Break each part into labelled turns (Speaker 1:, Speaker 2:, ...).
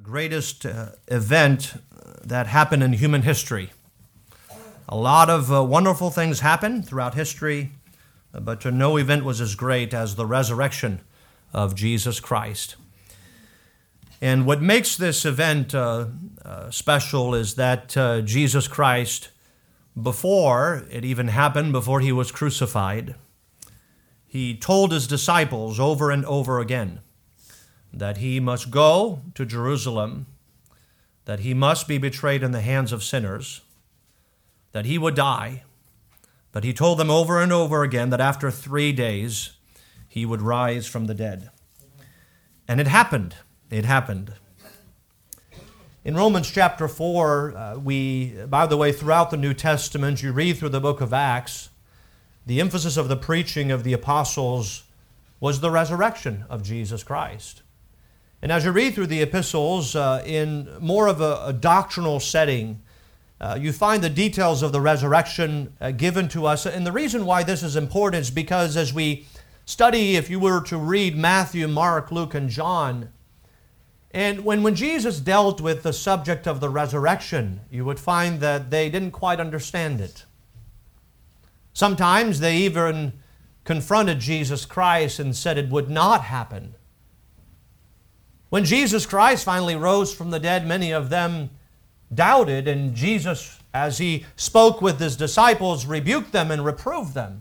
Speaker 1: greatest event that happened in human history. A lot of wonderful things happened throughout history, but no event was as great as the resurrection of Jesus Christ. And what makes this event special is that Jesus Christ, before it even happened, before he was crucified, he told his disciples over and over again that he must go to Jerusalem, that he must be betrayed in the hands of sinners, that he would die. But he told them over and over again that after 3 days he would rise from the dead. And it happened. It happened. In Romans chapter 4, by the way, throughout the New Testament, you read through the book of Acts, the emphasis of the preaching of the apostles was the resurrection of Jesus Christ. And as you read through the epistles in more of a doctrinal setting, you find the details of the resurrection given to us. And the reason why this is important is because as we study, if you were to read Matthew, Mark, Luke, and John, and when Jesus dealt with the subject of the resurrection, you would find that they didn't quite understand it. Sometimes they even confronted Jesus Christ and said it would not happen. When Jesus Christ finally rose from the dead, many of them doubted, and Jesus, as he spoke with his disciples, rebuked them and reproved them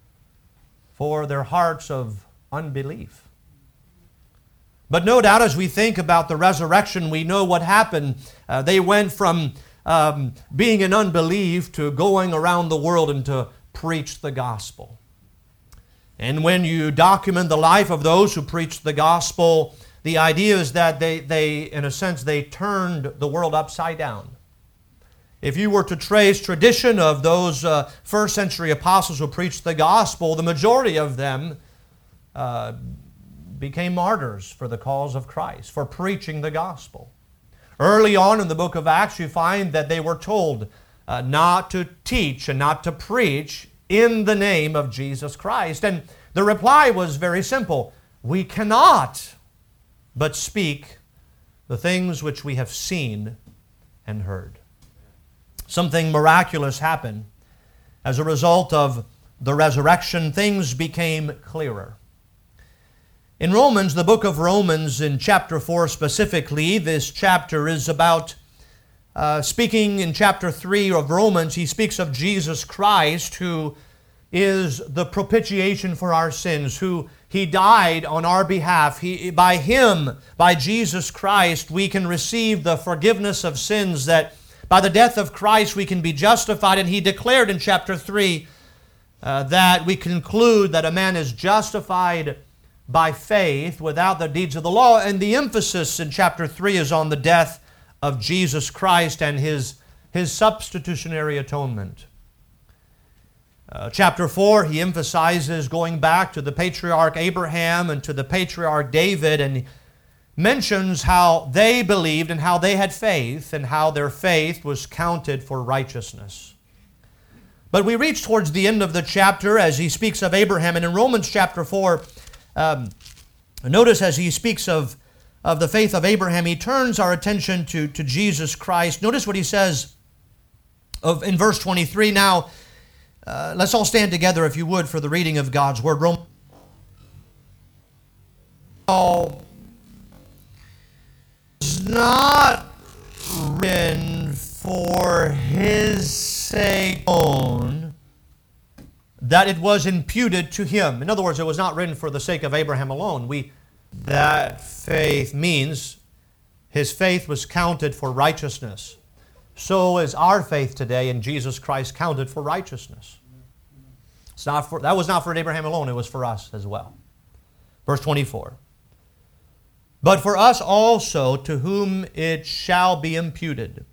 Speaker 1: for their hearts of unbelief. But no doubt, as we think about the resurrection, we know what happened. They went from being in unbelief to going around the world and to preach the gospel. And when you document the life of those who preached the gospel, the idea is that they, in a sense, they turned the world upside down. If you were to trace tradition of those first century apostles who preached the gospel, the majority of them became martyrs for the cause of Christ, for preaching the gospel. Early on in the book of Acts, you find that they were told not to teach and not to preach in the name of Jesus Christ. And the reply was very simple: we cannot but speak the things which we have seen and heard. Something miraculous happened. As a result of the resurrection, things became clearer. In Romans, the book of Romans, in chapter 4 specifically, this chapter is about speaking in chapter 3 of Romans. He speaks of Jesus Christ, who is the propitiation for our sins, who He died on our behalf. By Him, by Jesus Christ, we can receive the forgiveness of sins, that by the death of Christ we can be justified. And He declared in chapter 3 that we conclude that a man is justified by faith without the deeds of the law. And the emphasis in chapter 3 is on the death of Jesus Christ and His substitutionary atonement. Chapter 4, he emphasizes going back to the patriarch Abraham and to the patriarch David, and mentions how they believed and how they had faith and how their faith was counted for righteousness. But we reach towards the end of the chapter as he speaks of Abraham, and in Romans chapter 4, notice as he speaks of the faith of Abraham, he turns our attention to Jesus Christ. Notice what he says in verse 23. Now, let's all stand together, if you would, for the reading of God's Word. It's not written for His sake alone that it was imputed to Him. In other words, it was not written for the sake of Abraham alone. That faith means his faith was counted for righteousness. So is our faith today in Jesus Christ counted for righteousness. That was not for Abraham alone, it was for us as well. Verse 24. But for us also, to whom it shall be imputed,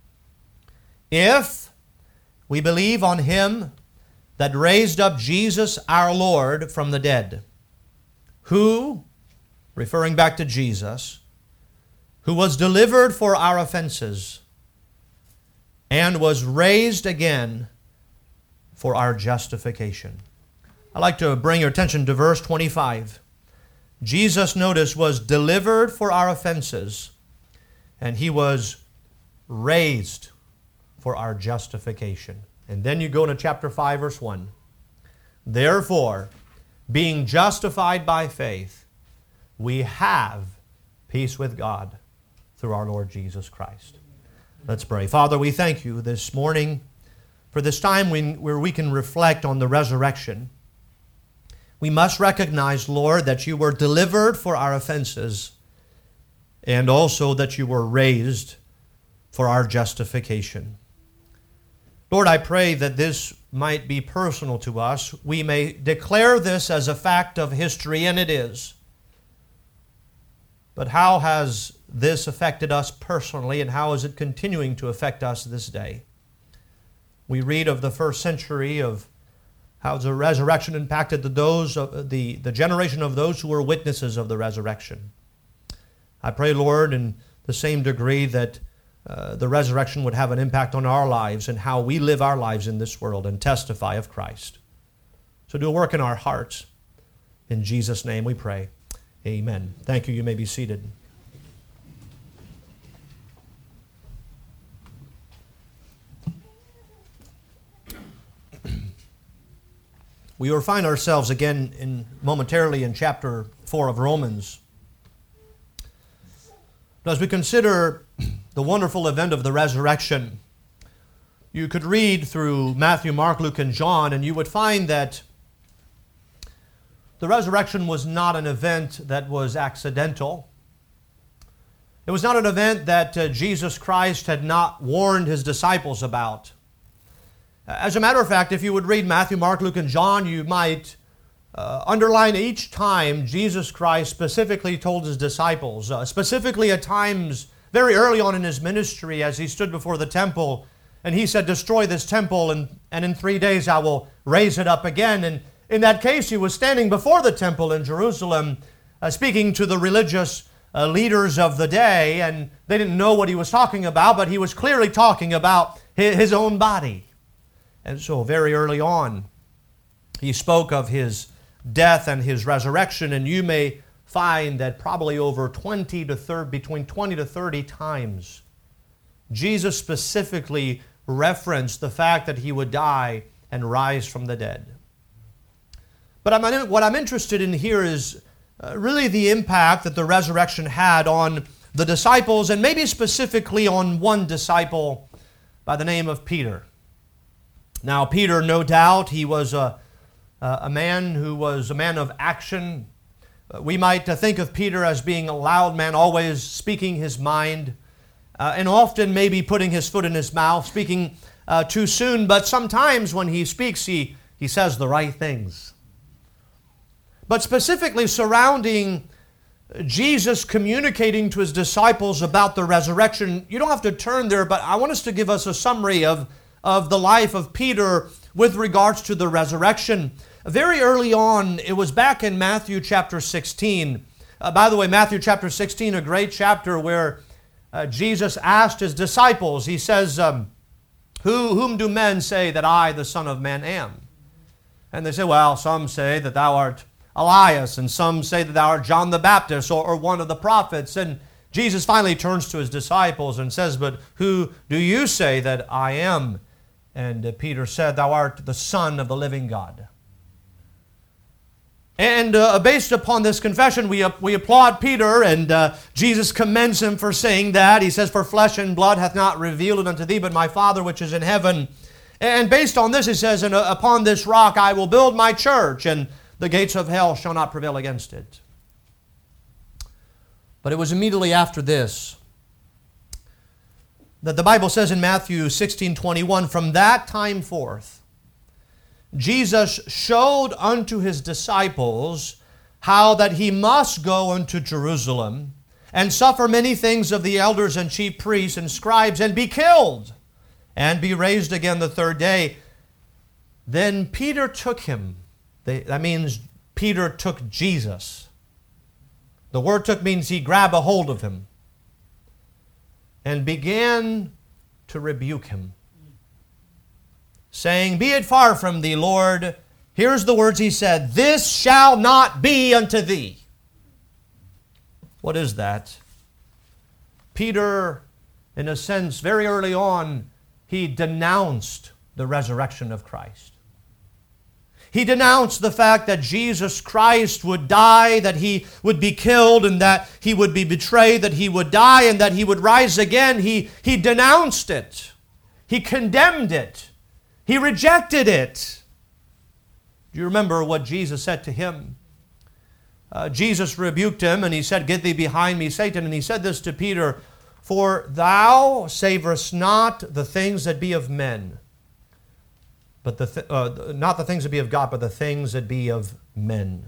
Speaker 1: if we believe on Him that raised up Jesus our Lord from the dead, who, referring back to Jesus, who was delivered for our offenses, and was raised again for our justification. I'd like to bring your attention to verse 25. Jesus, notice, was delivered for our offenses and He was raised for our justification. And then you go to chapter 5, verse 1. Therefore, being justified by faith, we have peace with God through our Lord Jesus Christ. Let's pray. Father, we thank You this morning for this time where we can reflect on the resurrection. We must recognize, Lord, that You were delivered for our offenses and also that You were raised for our justification. Lord, I pray that this might be personal to us. We may declare this as a fact of history, and it is. But how has this affected us personally, and how is it continuing to affect us this day? We read of the first century of how the resurrection impacted the generation of those who were witnesses of the resurrection. I pray, Lord, in the same degree that the resurrection would have an impact on our lives and how we live our lives in this world and testify of Christ. So do a work in our hearts. In Jesus' name we pray. Amen. Thank you. You may be seated. We will find ourselves again momentarily in chapter 4 of Romans. As we consider the wonderful event of the resurrection, you could read through Matthew, Mark, Luke, and John, and you would find that the resurrection was not an event that was accidental. It was not an event that Jesus Christ had not warned His disciples about. As a matter of fact, if you would read Matthew, Mark, Luke, and John, you might underline each time Jesus Christ specifically told His disciples, specifically at times very early on in His ministry as He stood before the temple and He said, destroy this temple and in 3 days I will raise it up again. And in that case, He was standing before the temple in Jerusalem speaking to the religious leaders of the day, and they didn't know what He was talking about, but He was clearly talking about His own body. And so very early on, He spoke of His death and His resurrection, and you may find that probably over between 20 to 30 times, Jesus specifically referenced the fact that He would die and rise from the dead. But what I'm interested in here is really the impact that the resurrection had on the disciples, and maybe specifically on one disciple by the name of Peter. Now, Peter, no doubt, he was a man who was a man of action. We might think of Peter as being a loud man, always speaking his mind, and often maybe putting his foot in his mouth, speaking too soon, but sometimes when he speaks, he says the right things. But specifically surrounding Jesus communicating to His disciples about the resurrection, you don't have to turn there, but I want us to give us a summary of the life of Peter with regards to the resurrection. Very early on, it was back in Matthew chapter 16. By the way, Matthew chapter 16, a great chapter where Jesus asked His disciples, He says, whom do men say that I, the Son of Man, am? And they say, well, some say that thou art Elias, and some say that thou art John the Baptist, or one of the prophets. And Jesus finally turns to His disciples and says, but who do you say that I am? And Peter said, thou art the Son of the living God. And based upon this confession, we applaud Peter, and Jesus commends him for saying that. He says, for flesh and blood hath not revealed it unto thee, but my Father which is in heaven. And based on this, he says, and upon this rock I will build my church, and the gates of hell shall not prevail against it. But it was immediately after this that the Bible says in Matthew 16:21, from that time forth, Jesus showed unto His disciples how that He must go unto Jerusalem and suffer many things of the elders and chief priests and scribes, and be killed, and be raised again the third day. Then Peter took Him. That means Peter took Jesus. The word took means he grabbed a hold of Him and began to rebuke Him, saying, be it far from thee, Lord. Here's the words he said, this shall not be unto thee. What is that? Peter, in a sense, very early on, he denounced the resurrection of Christ. He denounced the fact that Jesus Christ would die, that He would be killed, and that He would be betrayed, that He would die, and that He would rise again. He denounced it. He condemned it. He rejected it. Do you remember what Jesus said to him? Jesus rebuked him, and He said, "Get thee behind me, Satan." And He said this to Peter, "For thou savorest not the things that be of men, but not the things that be of God, but the things that be of men."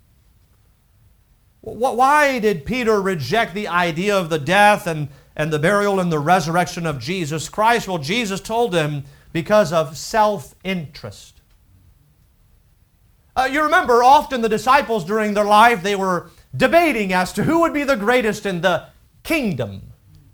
Speaker 1: Why did Peter reject the idea of the death and the burial and the resurrection of Jesus Christ? Well, Jesus told him, because of self-interest. You remember, often the disciples during their life, they were debating as to who would be the greatest in the kingdom.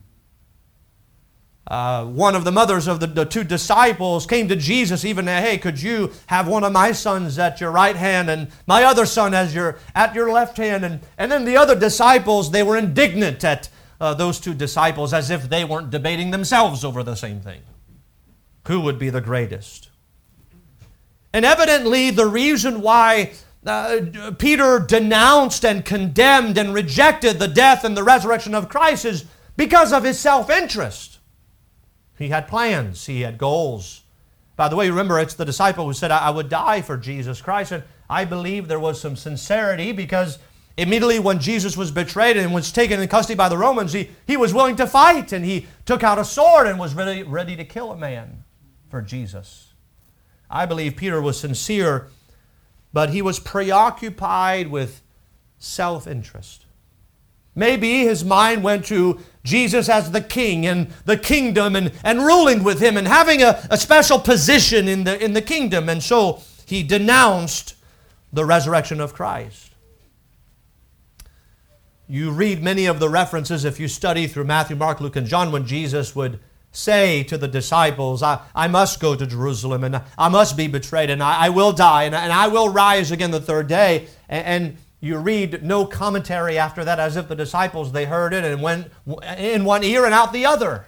Speaker 1: One of the mothers of the two disciples came to Jesus, even, "Hey, could you have one of my sons at your right hand and my other son at your left hand?" And then the other disciples, they were indignant at those two disciples, as if they weren't debating themselves over the same thing. Who would be the greatest? And evidently the reason why Peter denounced and condemned and rejected the death and the resurrection of Christ is because of his self-interest. He had plans. He had goals. By the way, remember, it's the disciple who said, "I would die for Jesus Christ." And I believe there was some sincerity, because immediately when Jesus was betrayed and was taken in custody by the Romans, he was willing to fight, and he took out a sword and was ready to kill a man for Jesus. I believe Peter was sincere, but he was preoccupied with self-interest. Maybe his mind went to Jesus as the king and the kingdom and ruling with him and having a special position in the kingdom. And so he denounced the resurrection of Christ. You read many of the references, if you study through Matthew, Mark, Luke, and John, when Jesus would say to the disciples, I must go to Jerusalem, and I must be betrayed, and I will die, and I will rise again the third day. And you read no commentary after that, as if the disciples, they heard it and went in one ear and out the other.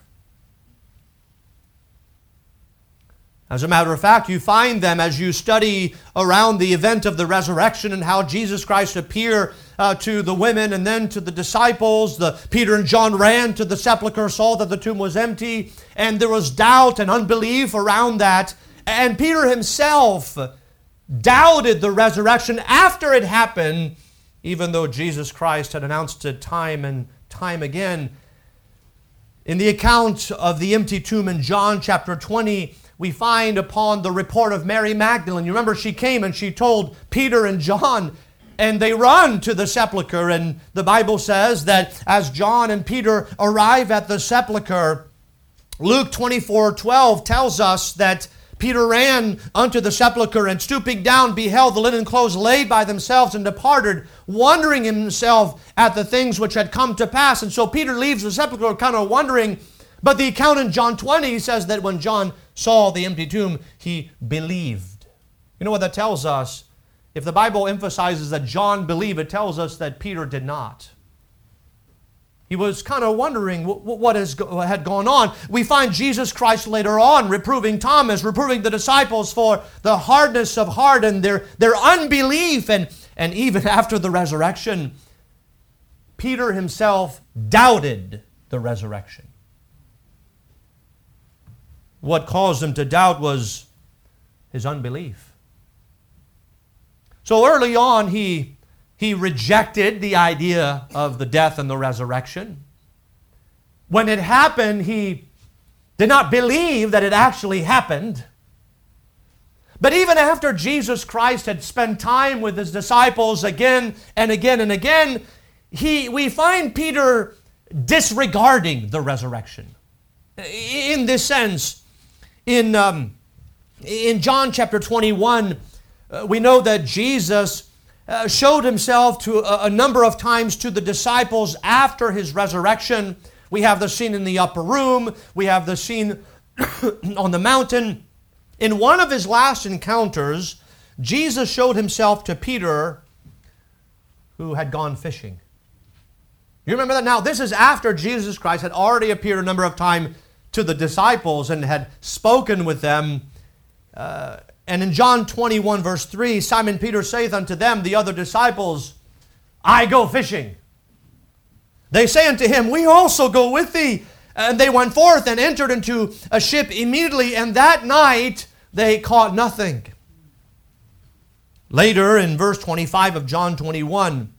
Speaker 1: As a matter of fact, you find them as you study around the event of the resurrection and how Jesus Christ appeared to the women and then to the disciples. Peter and John ran to the sepulchre, saw that the tomb was empty, and there was doubt and unbelief around that. And Peter himself doubted the resurrection after it happened, even though Jesus Christ had announced it time and time again. In the account of the empty tomb in John chapter 20, we find upon the report of Mary Magdalene. You remember, she came and she told Peter and John, and they run to the sepulchre. And the Bible says that as John and Peter arrive at the sepulchre, Luke 24:12 tells us that Peter ran unto the sepulchre, and stooping down beheld the linen clothes laid by themselves, and departed, wondering himself at the things which had come to pass. And so Peter leaves the sepulchre kind of wondering. But the account in John 20 says that when John saw the empty tomb, he believed. You know what that tells us? If the Bible emphasizes that John believed, it tells us that Peter did not. He was kind of wondering what had gone on. We find Jesus Christ later on reproving Thomas, reproving the disciples for the hardness of heart and their unbelief. And even after the resurrection, Peter himself doubted the resurrection. What caused him to doubt was his unbelief. So early on, he rejected the idea of the death and the resurrection. When it happened, he did not believe that it actually happened. But even after Jesus Christ had spent time with his disciples again and again and again, we find Peter disregarding the resurrection. In this sense, in John chapter 21, we know that Jesus showed himself to a number of times to the disciples after his resurrection. We have the scene in the upper room. We have the scene on the mountain. In one of his last encounters, Jesus showed himself to Peter, who had gone fishing. You remember that? Now, this is after Jesus Christ had already appeared a number of times to the disciples and had spoken with them. And in John 21, verse 3, Simon Peter saith unto them, the other disciples, I go fishing. They say unto him, we also go with thee. And they went forth and entered into a ship immediately, and that night they caught nothing. Later, in verse 25 of John 21,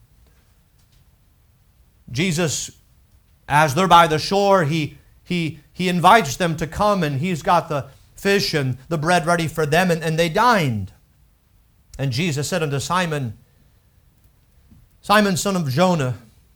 Speaker 1: Jesus, as they're by the shore, he invites them to come, and he's got the fish and the bread ready for them, and they dined. And Jesus said unto Simon, Simon, son of Jonah,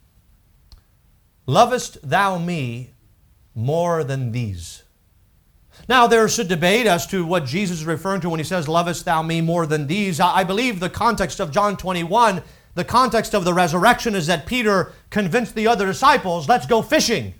Speaker 1: lovest thou me more than these? Now, there's a debate as to what Jesus is referring to when he says, lovest thou me more than these? I believe the context of John 21, the context of the resurrection, is that Peter convinced the other disciples, let's go fishing.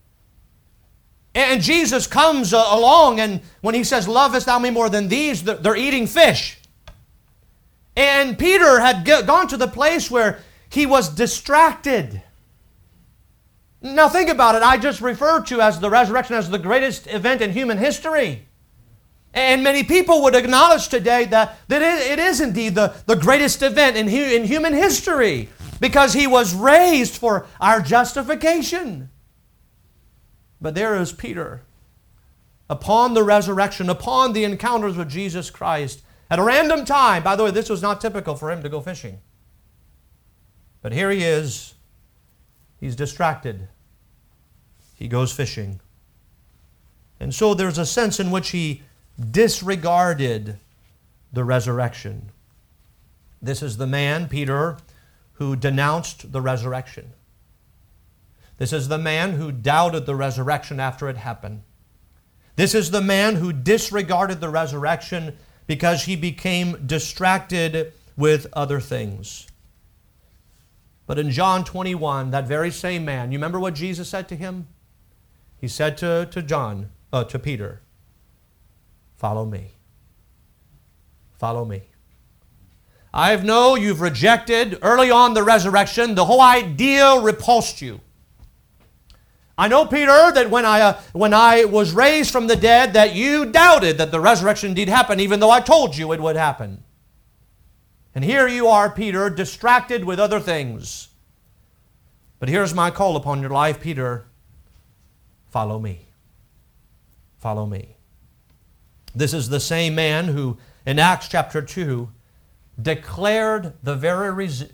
Speaker 1: And Jesus comes along, and when he says, lovest thou me more than these, they're eating fish. And Peter had gone to the place where he was distracted. Now think about it. I just referred to as the resurrection as the greatest event in human history. And many people would acknowledge today that it is indeed the greatest event in human history, because he was raised for our justification. But there is Peter, upon the resurrection, upon the encounters with Jesus Christ, at a random time. By the way, this was not typical for him to go fishing. But here he is. He's distracted. He goes fishing. And so there's a sense in which he disregarded the resurrection. This is the man, Peter, who denounced the resurrection. This is the man who doubted the resurrection after it happened. This is the man who disregarded the resurrection because he became distracted with other things. But in John 21, that very same man, you remember what Jesus said to him? He said to Peter, follow me. Follow me. I know you've rejected early on the resurrection. The whole idea repulsed you. I know, Peter, that when I was raised from the dead, that you doubted that the resurrection indeed happened, even though I told you it would happen. And here you are, Peter, distracted with other things. But here's my call upon your life, Peter. Follow me. Follow me. This is the same man who, in Acts chapter 2, declared the very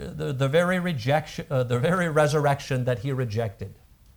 Speaker 1: resurrection that he rejected.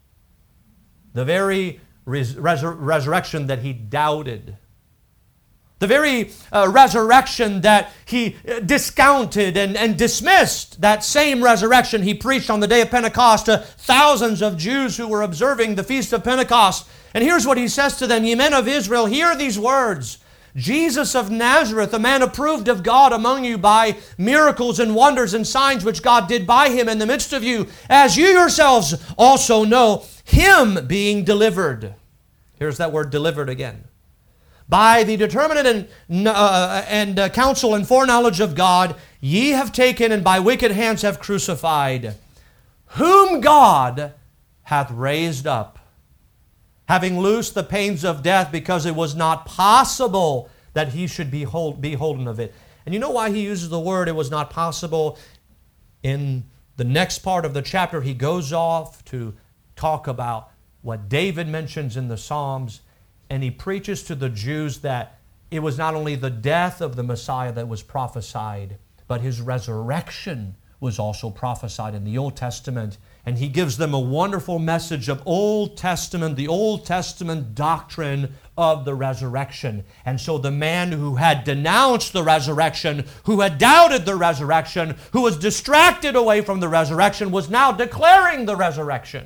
Speaker 1: The very resurrection that he doubted. The very resurrection that he discounted and dismissed. That same resurrection he preached on the day of Pentecost to thousands of Jews who were observing the Feast of Pentecost. And here's what he says to them, Ye men of Israel, hear these words. Jesus of Nazareth, a man approved of God among you by miracles and wonders and signs which God did by him in the midst of you, as you yourselves also know, him being delivered. Here's that word delivered again. By the determinate and counsel and foreknowledge of God, ye have taken and by wicked hands have crucified, whom God hath raised up, having loosed the pains of death, because it was not possible that he should be holden of it. And you know why he uses the word, it was not possible? In the next part of the chapter, he goes off to talk about what David mentions in the Psalms, and he preaches to the Jews that it was not only the death of the Messiah that was prophesied, but his resurrection was also prophesied in the Old Testament. And he gives them a wonderful message of the Old Testament doctrine of the resurrection. And so the man who had denounced the resurrection, who had doubted the resurrection, who was distracted away from the resurrection, was now declaring the resurrection.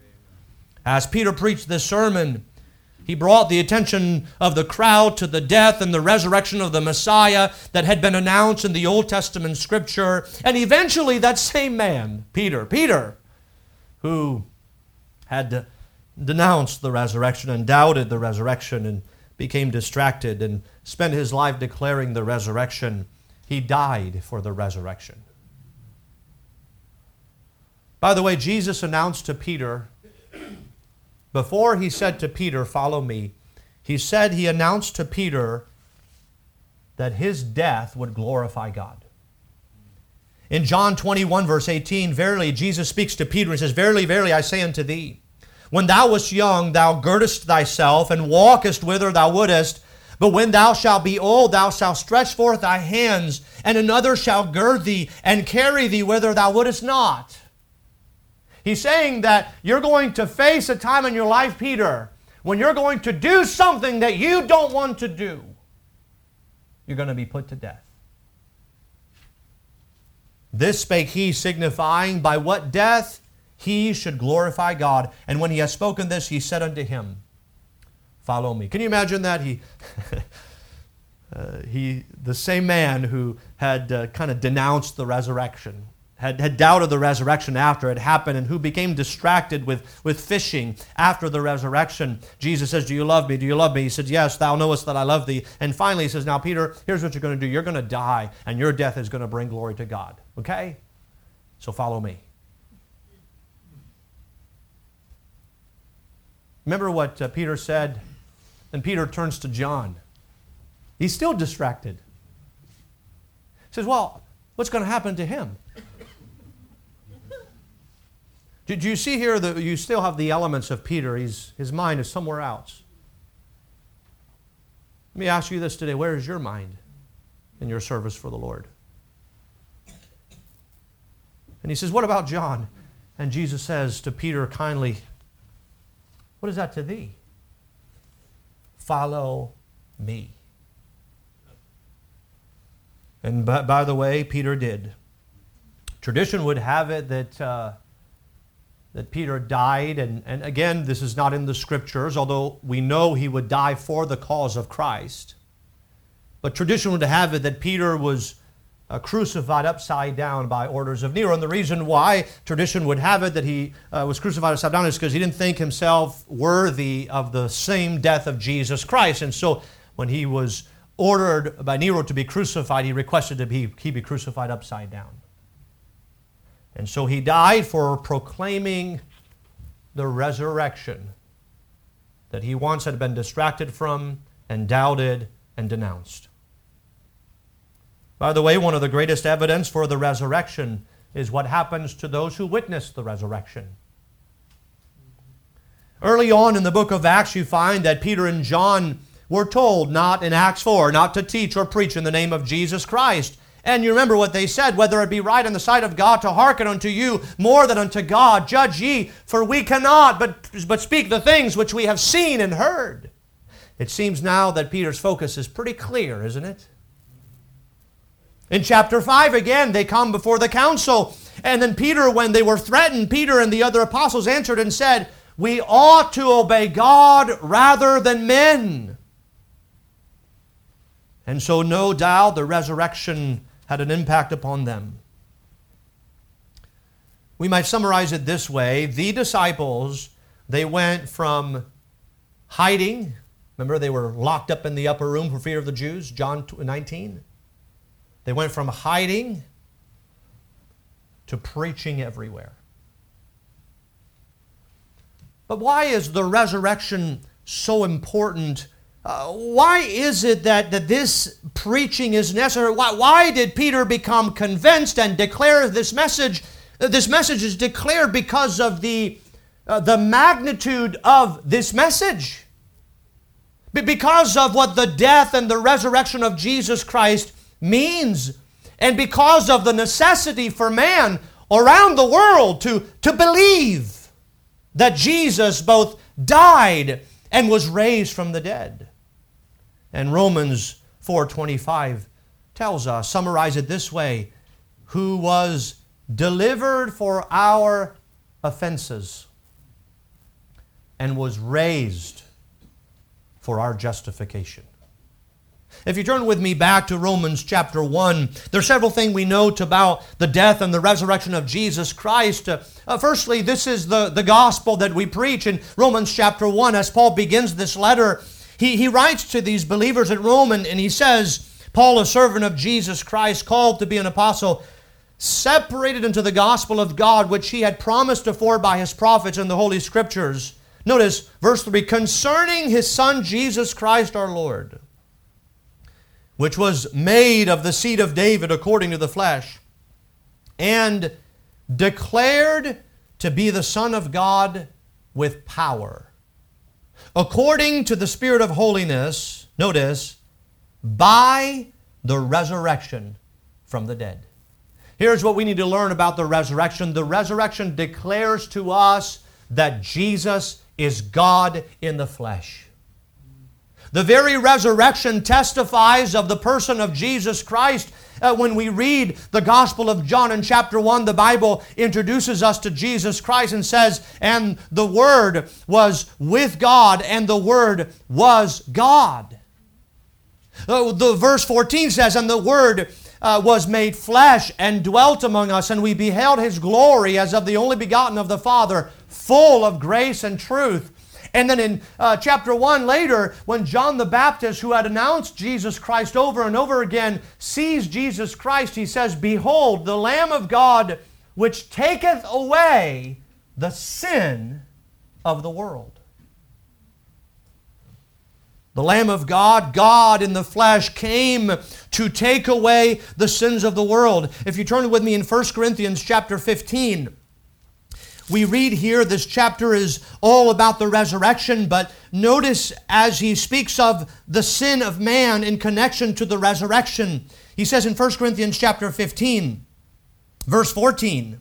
Speaker 1: As Peter preached this sermon, he brought the attention of the crowd to the death and the resurrection of the Messiah that had been announced in the Old Testament Scripture. And eventually that same man, Peter, who had denounced the resurrection and doubted the resurrection and became distracted and spent his life declaring the resurrection, he died for the resurrection. By the way, Jesus announced to Peter, before he said to Peter, "Follow me," he announced to Peter that his death would glorify God. In John 21, verse 18, verily, Jesus speaks to Peter and says, "Verily, verily, I say unto thee, when thou wast young, thou girdest thyself and walkest whither thou wouldest. But when thou shalt be old, thou shalt stretch forth thy hands, and another shall gird thee and carry thee whither thou wouldest not." He's saying that you're going to face a time in your life, Peter, when you're going to do something that you don't want to do. You're going to be put to death. This spake he, signifying by what death he should glorify God. And when he had spoken this, he said unto him, "Follow me." Can you imagine that? The same man who had kind of denounced the resurrection, had doubted the resurrection after it happened, and who became distracted with fishing after the resurrection. Jesus says, "Do you love me? Do you love me?" He said, "Yes, thou knowest that I love thee." And finally he says, "Now, Peter, here's what you're going to do. You're going to die, and your death is going to bring glory to God. Okay? So follow me." Remember what Peter said? And Peter turns to John. He's still distracted. He says, "Well, what's going to happen to him?" Did you see here that you still have the elements of Peter? His mind is somewhere else. Let me ask you this today. Where is your mind in your service for the Lord? And he says, "What about John?" And Jesus says to Peter kindly, "What is that to thee? Follow me." And by the way, Peter did. Tradition would have it that Peter died, and again, this is not in the Scriptures, although we know he would die for the cause of Christ. But tradition would have it that Peter was crucified upside down by orders of Nero. And the reason why tradition would have it that he was crucified upside down is because he didn't think himself worthy of the same death of Jesus Christ. And so when he was ordered by Nero to be crucified, he requested that he be crucified upside down. And so he died for proclaiming the resurrection that he once had been distracted from and doubted and denounced. By the way, one of the greatest evidence for the resurrection is what happens to those who witness the resurrection. Early on in the book of Acts, you find that Peter and John were told not in Acts 4, not to teach or preach in the name of Jesus Christ. And you remember what they said, "Whether it be right in the sight of God to hearken unto you more than unto God, judge ye, for we cannot but speak the things which we have seen and heard." It seems now that Peter's focus is pretty clear, isn't it? In chapter 5, again, they come before the council. And then Peter, when they were threatened, Peter and the other apostles answered and said, "We ought to obey God rather than men." And so no doubt the resurrection had an impact upon them. We might summarize it this way. The disciples, they went from hiding. Remember, they were locked up in the upper room for fear of the Jews, John 19. They went from hiding to preaching everywhere. But why is the resurrection so important? Why is it that this preaching is necessary? Why did Peter become convinced and declare this message? This message is declared because of the magnitude of this message. Because of what the death and the resurrection of Jesus Christ means. And because of the necessity for man around the world to believe that Jesus both died and was raised from the dead. And Romans 4:25 tells us, summarize it this way, "Who was delivered for our offenses and was raised for our justification." If you turn with me back to Romans chapter 1, there are several things we note about the death and the resurrection of Jesus Christ. Firstly, this is the gospel that we preach in Romans chapter 1. As Paul begins this letter, he writes to these believers at Rome, and he says, "Paul, a servant of Jesus Christ, called to be an apostle separated into the gospel of God, which He had promised afore by His prophets in the Holy Scriptures. Notice verse 3, concerning His Son Jesus Christ our Lord, which was made of the seed of David according to the flesh, and declared to be the Son of God with power, according to the Spirit of holiness, notice, by the resurrection from the dead. Here's what we need to learn about the resurrection. The resurrection declares to us that Jesus is God in the flesh. The very resurrection testifies of the person of Jesus Christ. When we read the Gospel of John in chapter 1, the Bible introduces us to Jesus Christ and says, and the Word was with God, and the Word was God. The verse 14 says, and the Word was made flesh and dwelt among us, and we beheld His glory as of the only begotten of the Father, full of grace and truth. And then in chapter 1 later, when John the Baptist, who had announced Jesus Christ over and over again, sees Jesus Christ, he says, behold, the Lamb of God, which taketh away the sin of the world. The Lamb of God, God in the flesh, came to take away the sins of the world. If you turn with me in 1 Corinthians chapter 15, we read here, this chapter is all about the resurrection, but notice as he speaks of the sin of man in connection to the resurrection, he says in 1 Corinthians chapter 15, verse 14,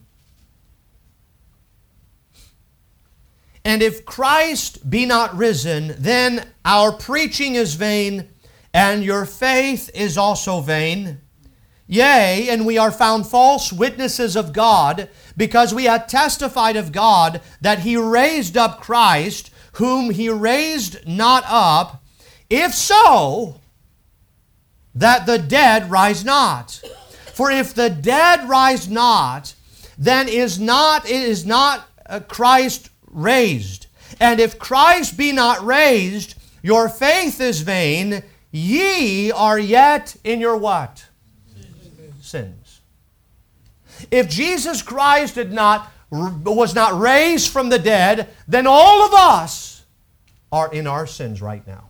Speaker 1: and if Christ be not risen, then our preaching is vain, and your faith is also vain. Yea, and we are found false witnesses of God, because we have testified of God that He raised up Christ, whom He raised not up, if so, that the dead rise not. For if the dead rise not, then is not Christ raised. And if Christ be not raised, your faith is vain, ye are yet in your what? Sins. If Jesus Christ was not raised from the dead, then all of us are in our sins right now.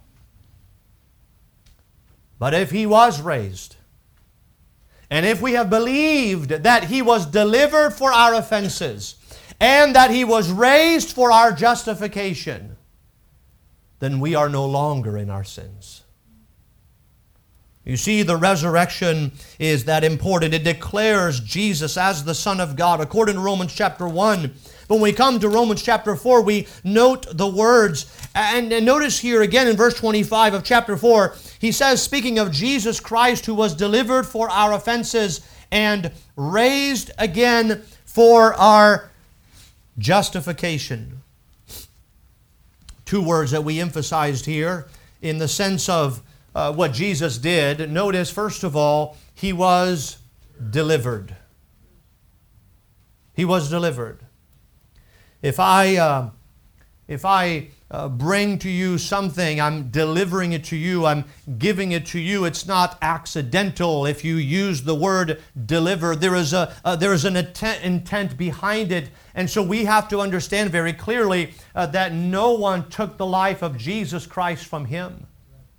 Speaker 1: But if He was raised, and if we have believed that He was delivered for our offenses, and that He was raised for our justification, then we are no longer in our sins. You see, the resurrection is that important. It declares Jesus as the Son of God, according to Romans chapter 1. When we come to Romans chapter 4, we note the words. And notice here again in verse 25 of chapter 4, he says, speaking of Jesus Christ, who was delivered for our offenses and raised again for our justification. Two words that we emphasized here in the sense of what Jesus did. Notice, first of all, He was delivered. He was delivered. If I bring to you something, I'm delivering it to you, I'm giving it to you. It's not accidental. If you use the word deliver, there is an intent behind it. And so we have to understand very clearly that no one took the life of Jesus Christ from Him.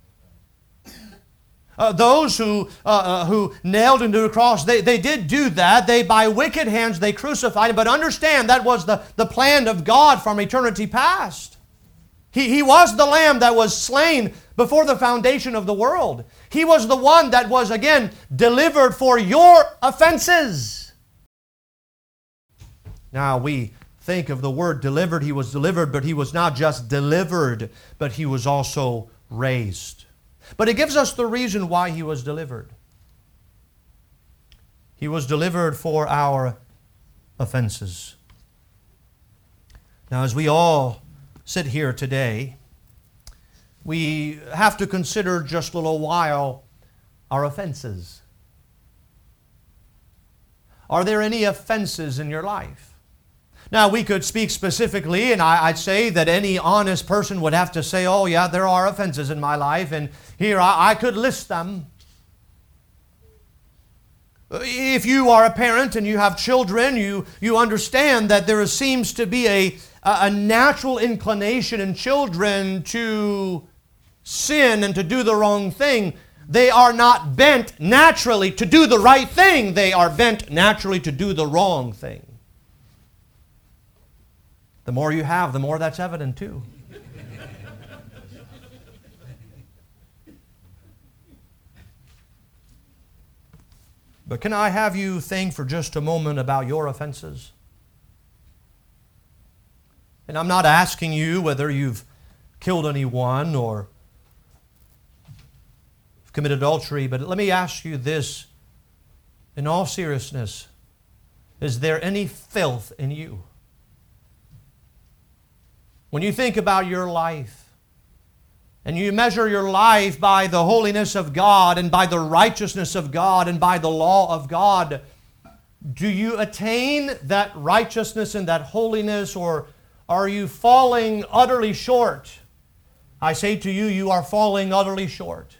Speaker 1: Those who nailed Him to the cross, they did do that. By wicked hands, they crucified Him. But understand, that was the plan of God from eternity past. He was the Lamb that was slain before the foundation of the world. He was the one that was, again, delivered for your offenses. Now, we think of the word delivered. He was delivered, but He was not just delivered, but He was also raised. But it gives us the reason why He was delivered. He was delivered for our offenses. Now, as we all sit here today, we have to consider just a little while our offenses. Are there any offenses in your life? Now, we could speak specifically, and I'd say that any honest person would have to say, oh yeah, there are offenses in my life, and here I could list them. If you are a parent and you have children, you understand that there seems to be a natural inclination in children to sin and to do the wrong thing. They are not bent naturally to do the right thing. They are bent naturally to do the wrong thing. The more you have, the more that's evident too. But can I have you think for just a moment about your offenses? And I'm not asking you whether you've killed anyone or committed adultery, but let me ask you this in all seriousness. Is there any filth in you? When you think about your life, and you measure your life by the holiness of God and by the righteousness of God and by the law of God, do you attain that righteousness and that holiness, or are you falling utterly short? I say to you, you are falling utterly short.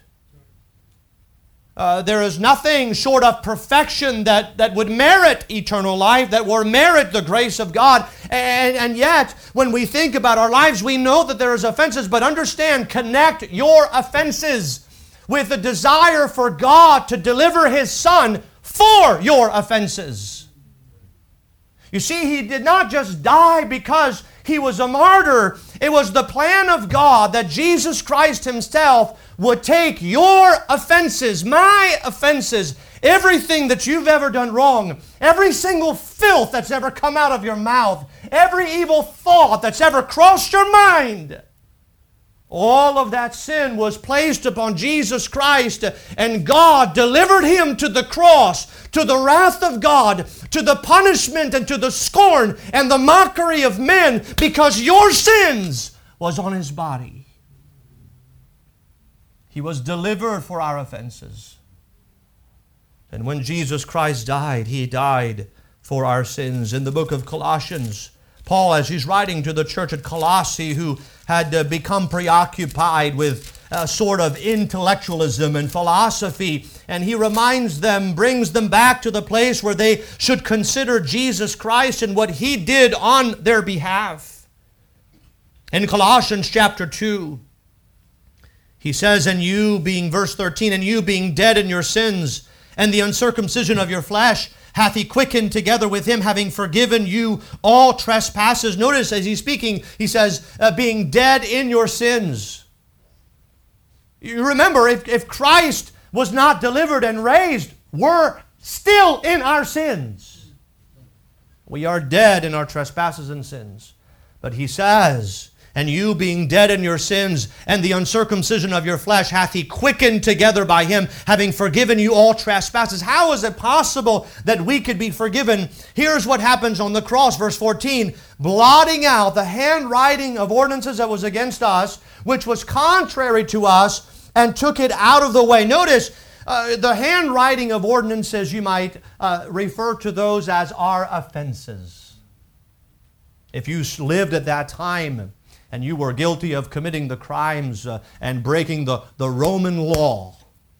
Speaker 1: There is nothing short of perfection that would merit eternal life, that would merit the grace of God. And yet, when we think about our lives, we know that there is offenses, but understand, connect your offenses with the desire for God to deliver His Son for your offenses. You see, He did not just die because He was a martyr. It was the plan of God that Jesus Christ Himself would take your offenses, my offenses, everything that you've ever done wrong, every single filth that's ever come out of your mouth, every evil thought that's ever crossed your mind. All of that sin was placed upon Jesus Christ, and God delivered Him to the cross, to the wrath of God, to the punishment and to the scorn and the mockery of men, because your sins was on His body. He was delivered for our offenses. And when Jesus Christ died, He died for our sins. In the book of Colossians, Paul, as he's writing to the church at Colossae, who had become preoccupied with a sort of intellectualism and philosophy, and he reminds them, brings them back to the place where they should consider Jesus Christ and what He did on their behalf. In Colossians chapter 2, he says, and you being, verse 13, and you being dead in your sins and the uncircumcision of your flesh, hath He quickened together with Him, having forgiven you all trespasses. Notice as he's speaking, he says, being dead in your sins. You remember, if Christ was not delivered and raised, we're still in our sins. We are dead in our trespasses and sins. But he says, and you being dead in your sins and the uncircumcision of your flesh hath He quickened together by Him, having forgiven you all trespasses. How is it possible that we could be forgiven? Here's what happens on the cross, verse 14. Blotting out the handwriting of ordinances that was against us, which was contrary to us, and took it out of the way. Notice, the handwriting of ordinances, you might refer to those as our offenses. If you lived at that time, and you were guilty of committing the crimes and breaking the Roman law,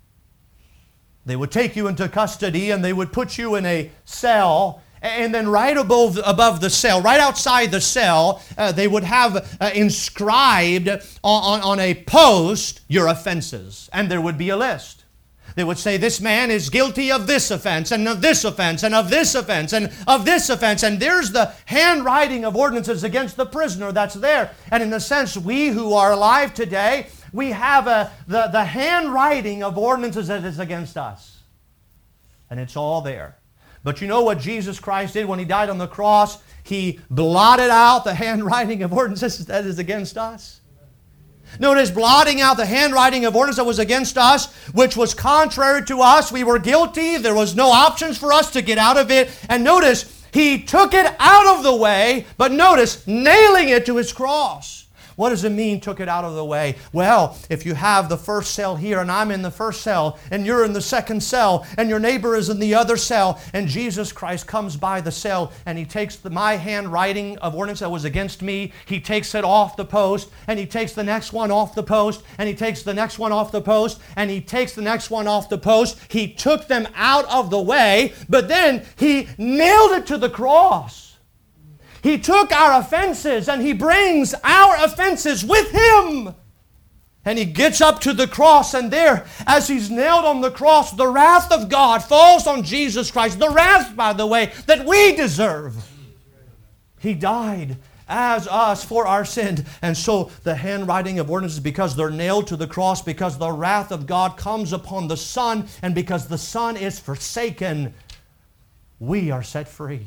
Speaker 1: they would take you into custody and they would put you in a cell, and then right above the cell, right outside the cell, they would have inscribed on a post your offenses, and there would be a list. They would say, this man is guilty of this offense, and of this offense, and of this offense, and of this offense. And there's the handwriting of ordinances against the prisoner that's there. And in a sense, we who are alive today, we have the handwriting of ordinances that is against us. And it's all there. But you know what Jesus Christ did when He died on the cross? He blotted out the handwriting of ordinances that is against us. Notice, blotting out the handwriting of ordinance that was against us, which was contrary to us. We were guilty. There was no options for us to get out of it. And notice, He took it out of the way, but notice, nailing it to His cross. What does it mean, took it out of the way? Well, if you have the first cell here, and I'm in the first cell, and you're in the second cell, and your neighbor is in the other cell, and Jesus Christ comes by the cell, and He takes my handwriting of ordinance that was against me, He takes it off the post, and He takes the next one off the post, and He takes the next one off the post, and He takes the next one off the post. He took them out of the way, but then He nailed it to the cross. He took our offenses and He brings our offenses with Him. And He gets up to the cross, and there, as He's nailed on the cross, the wrath of God falls on Jesus Christ. The wrath, by the way, that we deserve. He died as us for our sin. And so the handwriting of ordinances, because they're nailed to the cross, because the wrath of God comes upon the Son, and because the Son is forsaken, we are set free.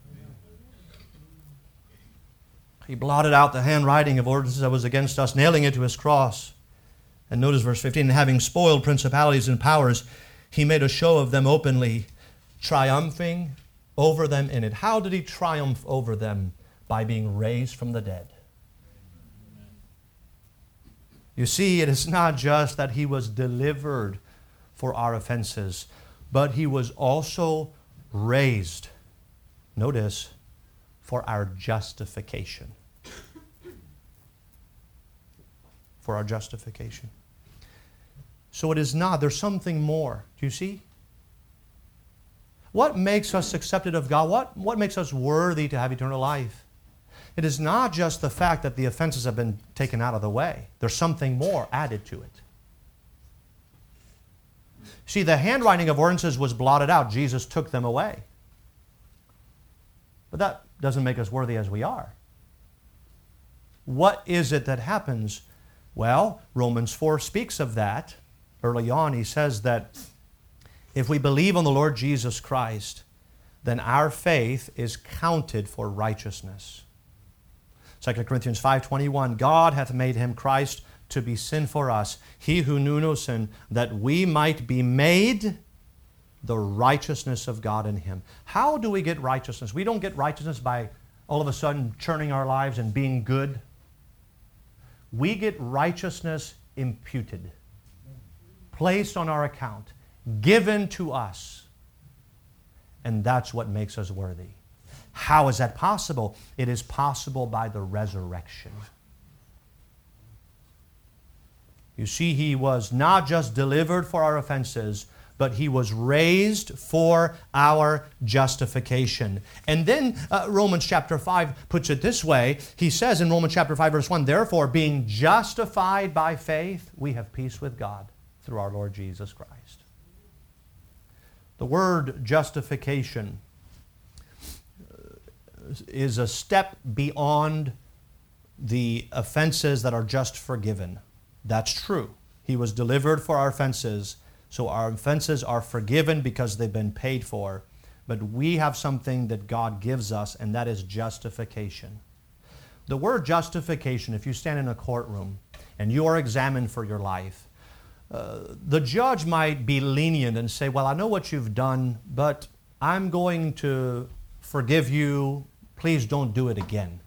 Speaker 1: He blotted out the handwriting of ordinances that was against us, nailing it to His cross. And notice verse 15, having spoiled principalities and powers, He made a show of them openly, triumphing over them in it. How did He triumph over them? By being raised from the dead. You see, it is not just that He was delivered for our offenses, but He was also raised, notice, for our justification. For our justification. So it is not, there's something more. Do you see? What makes us accepted of God? What makes us worthy to have eternal life? It is not just the fact that the offenses have been taken out of the way. There's something more added to it. See, the handwriting of ordinances was blotted out. Jesus took them away. But that doesn't make us worthy as we are. What is it that happens? Well, Romans 4 speaks of that. Early on, he says that if we believe on the Lord Jesus Christ, then our faith is counted for righteousness. 2 Corinthians 5:21, God hath made Him Christ to be sin for us, He who knew no sin, that we might be made the righteousness of God in Him. How do we get righteousness? We don't get righteousness by all of a sudden churning our lives and being good. We get righteousness imputed, placed on our account, given to us. And that's what makes us worthy. How is that possible? It is possible by the resurrection. You see, He was not just delivered for our offenses, but He was raised for our justification. And then Romans chapter 5 puts it this way. He says in Romans chapter 5 verse 1, therefore, being justified by faith, we have peace with God through our Lord Jesus Christ. The word justification is a step beyond the offenses that are just forgiven. That's true. He was delivered for our offenses, so our offenses are forgiven because they've been paid for. But we have something that God gives us, and that is justification. The word justification, if you stand in a courtroom and you are examined for your life, the judge might be lenient and say, well, I know what you've done, but I'm going to forgive you. Please don't do it again.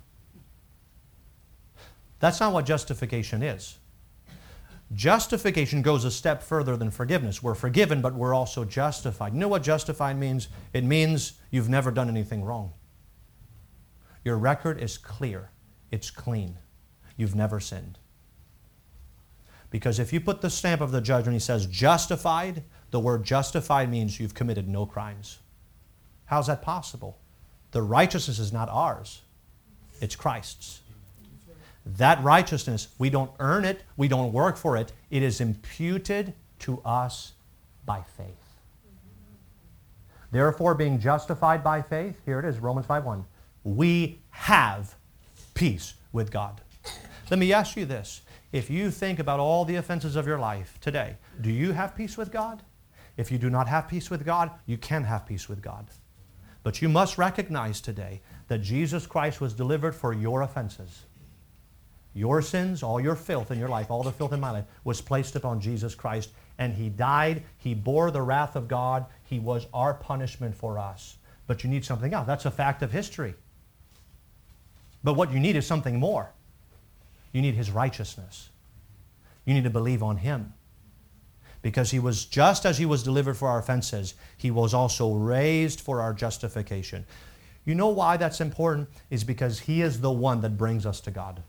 Speaker 1: That's not what justification is. Justification goes a step further than forgiveness. We're forgiven, but we're also justified. You know what justified means? It means you've never done anything wrong. Your record is clear. It's clean. You've never sinned. Because if you put the stamp of the judge when he says justified, the word justified means you've committed no crimes. How's that possible? The righteousness is not ours. It's Christ's. That righteousness, we don't earn it, we don't work for it. It is imputed to us by faith. Therefore, being justified by faith, here it is, Romans 5:1, we have peace with God. Let me ask you this. If you think about all the offenses of your life today, do you have peace with God? If you do not have peace with God, you can have peace with God. But you must recognize today that Jesus Christ was delivered for your offenses. Your sins, all your filth in your life, all the filth in my life, was placed upon Jesus Christ. And He died. He bore the wrath of God. He was our punishment for us. But you need something else. That's a fact of history. But what you need is something more. You need His righteousness. You need to believe on Him. Because He was, just as He was delivered for our offenses, He was also raised for our justification. You know why that's important? Is because He is the one that brings us to God.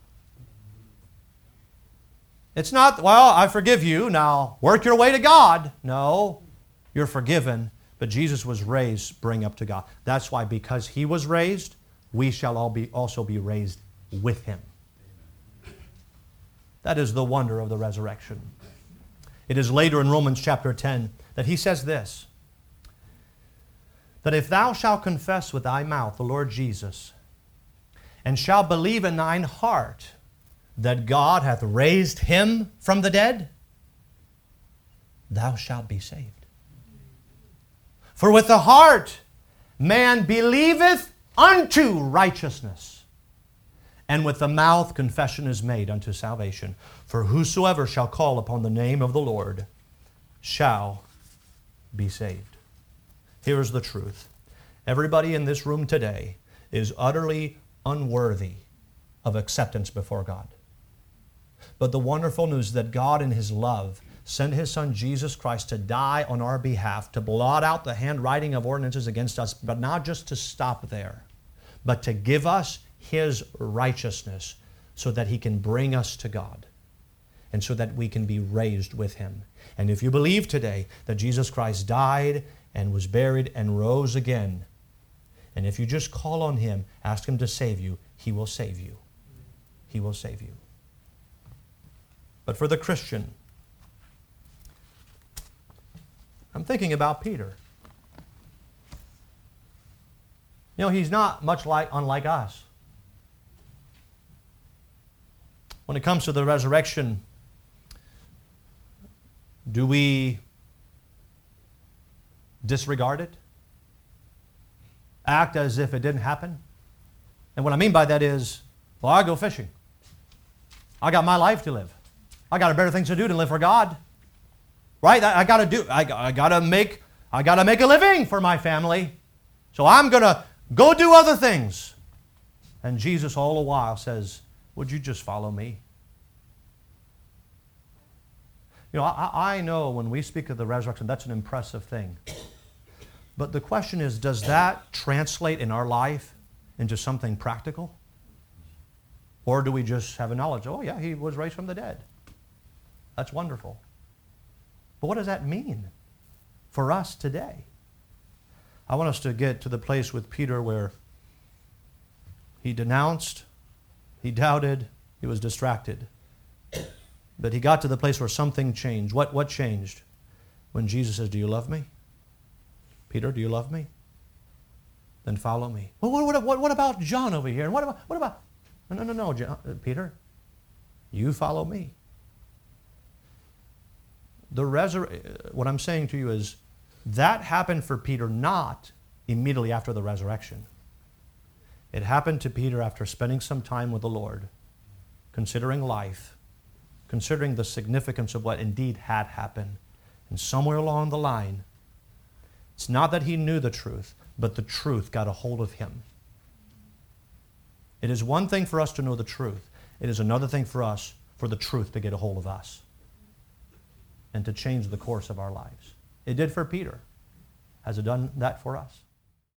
Speaker 1: It's not, well, I forgive you, now work your way to God. No, you're forgiven, but Jesus was raised, bring up to God. That's why, because He was raised, we shall also be raised with Him. That is the wonder of the resurrection. It is later in Romans chapter 10 that He says this, that if thou shalt confess with thy mouth the Lord Jesus, and shalt believe in thine heart that God hath raised Him from the dead, thou shalt be saved. For with the heart man believeth unto righteousness, and with the mouth confession is made unto salvation. For whosoever shall call upon the name of the Lord shall be saved. Here is the truth. Everybody in this room today is utterly unworthy of acceptance before God. But the wonderful news is that God in His love sent His Son Jesus Christ to die on our behalf, to blot out the handwriting of ordinances against us, but not just to stop there, but to give us His righteousness so that He can bring us to God and so that we can be raised with Him. And if you believe today that Jesus Christ died and was buried and rose again, and if you just call on Him, ask Him to save you, He will save you. He will save you. But for the Christian, I'm thinking about Peter. You know, he's not much unlike us. When it comes to the resurrection, do we disregard it? Act as if it didn't happen? And what I mean by that is, well, I go fishing. I got my life to live. I got better things to do than live for God. Right? I got to make a living for my family. So I'm going to go do other things. And Jesus all the while says, would you just follow me? You know, I know when we speak of the resurrection, that's an impressive thing. But the question is, does that translate in our life into something practical? Or do we just have a knowledge, oh yeah, He was raised from the dead. That's wonderful. But what does that mean for us today? I want us to get to the place with Peter where he denounced, he doubted, he was distracted. But he got to the place where something changed. What changed? When Jesus says, do you love me? Peter, do you love me? Then follow me. Well, what about John over here? And what about? No, John, Peter. You follow me. What I'm saying to you is that happened for Peter not immediately after the resurrection. It happened to Peter after spending some time with the Lord, considering life, considering the significance of what indeed had happened. And somewhere along the line, it's not that he knew the truth, but the truth got a hold of him. It is one thing for us to know the truth. It is another thing for us, for the truth to get a hold of us and to change the course of our lives. It did for Peter. Has it done that for us?